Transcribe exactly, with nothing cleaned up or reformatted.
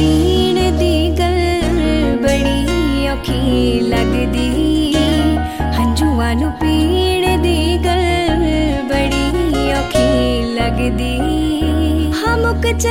जीण दी गल बड़ी औखी लगदी, हंझुआं नू पी